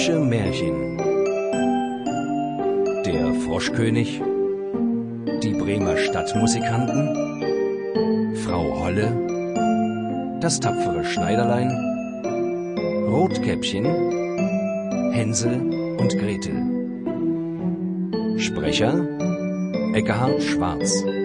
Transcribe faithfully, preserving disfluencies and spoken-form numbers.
Grimmsche Märchen. Der Froschkönig, die Bremer Stadtmusikanten, Frau Holle, das tapfere Schneiderlein, Rotkäppchen, Hänsel und Gretel. Sprecher Ekkehard Schwarz.